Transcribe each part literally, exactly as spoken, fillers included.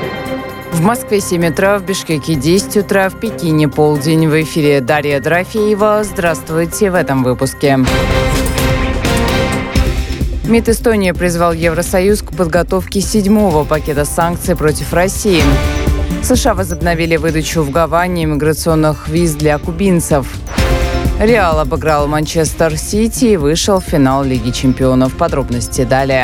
В Москве семь утра, в Бишкеке десять утра, в Пекине полдень. В эфире Дарья Дорофеева. Здравствуйте в этом выпуске. МИД Эстонии призвал Евросоюз к подготовке седьмого пакета санкций против России. США возобновили выдачу в Гаване иммиграционных виз для кубинцев. Реал обыграл Манчестер Сити и вышел в финал Лиги чемпионов. Подробности далее.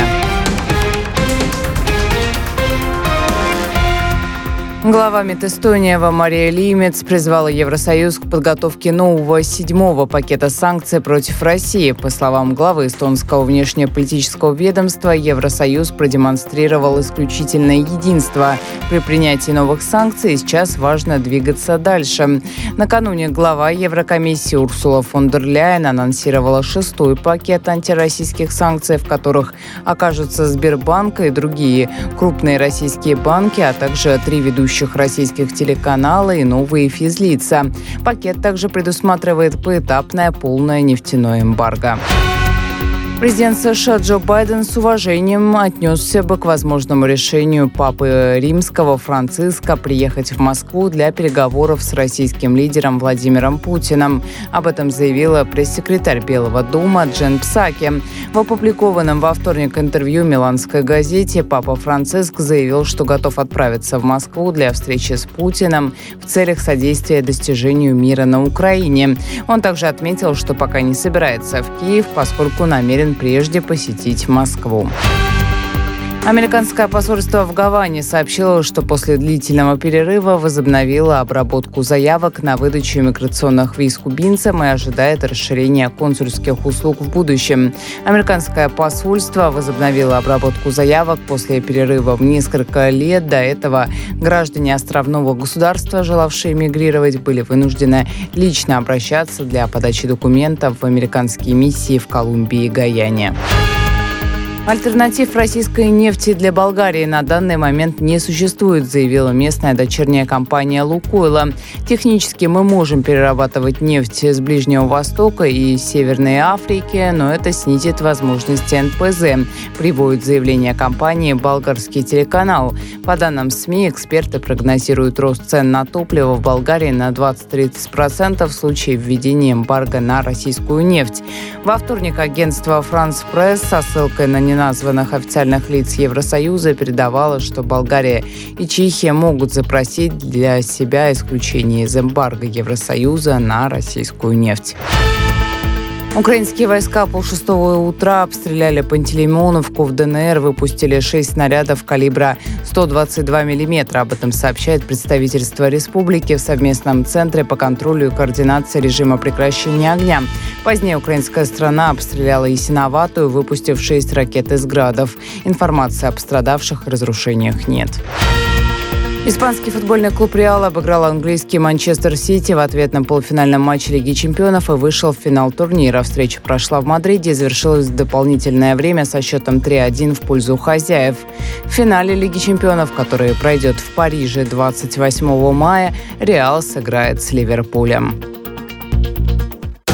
Глава МИД Эстонии Мария Лимец призвала Евросоюз к подготовке нового седьмого пакета санкций против России. По словам главы эстонского внешнеполитического ведомства, Евросоюз продемонстрировал исключительное единство при принятии новых санкций, и сейчас важно двигаться дальше. Накануне глава Еврокомиссии Урсула фон дер Ляйен анонсировала шестой пакет антироссийских санкций, в которых окажутся Сбербанк и другие крупные российские банки, а также три ведущих российских телеканала и новые физлица. Пакет также предусматривает поэтапное полное нефтяное эмбарго. Президент США Джо Байден с уважением отнесся бы к возможному решению Папы Римского Франциска приехать в Москву для переговоров с российским лидером Владимиром Путиным. Об этом заявила пресс-секретарь Белого дома Джен Псаки. В опубликованном во вторник интервью «Миланской газете» Папа Франциск заявил, что готов отправиться в Москву для встречи с Путиным в целях содействия достижению мира на Украине. Он также отметил, что пока не собирается в Киев, поскольку намерен прежде посетить Москву. Американское посольство в Гаване сообщило, что после длительного перерыва возобновило обработку заявок на выдачу иммиграционных виз кубинцам и ожидает расширения консульских услуг в будущем. Американское посольство возобновило обработку заявок после перерыва в несколько лет. До этого граждане островного государства, желавшие эмигрировать, были вынуждены лично обращаться для подачи документов в американские миссии в Колумбии и Гаяне. Альтернатив российской нефти для Болгарии на данный момент не существует, заявила местная дочерняя компания «Лукойла». Технически мы можем перерабатывать нефть с Ближнего Востока и Северной Африки, но это снизит возможности эн пэ зэ, приводит заявление компании «Болгарский телеканал». По данным СМИ, эксперты прогнозируют рост цен на топливо в Болгарии на двадцать-тридцать процентов в случае введения эмбарго на российскую нефть. Во вторник агентство «Франс Пресс» со ссылкой на неназванных официальных лиц Евросоюза передавало, что Болгария и Чехия могут запросить для себя исключение из эмбарго Евросоюза на российскую нефть. Украинские войска полшестого утра обстреляли Пантелеймоновку в дэ эн эр, выпустили шесть снарядов калибра сто двадцать два миллиметра. Об этом сообщает представительство республики в совместном центре по контролю и координации режима прекращения огня. Позднее украинская страна обстреляла Ясиноватую, выпустив шесть ракет из «Градов». Информации о пострадавших и разрушениях нет. Испанский футбольный клуб «Реал» обыграл английский Манчестер Сити в ответном полуфинальном матче Лиги чемпионов и вышел в финал турнира. Встреча прошла в Мадриде и завершилась в дополнительное время со счетом три-один в пользу хозяев. В финале Лиги чемпионов, который пройдет в Париже двадцать восьмого мая, «Реал» сыграет с Ливерпулем.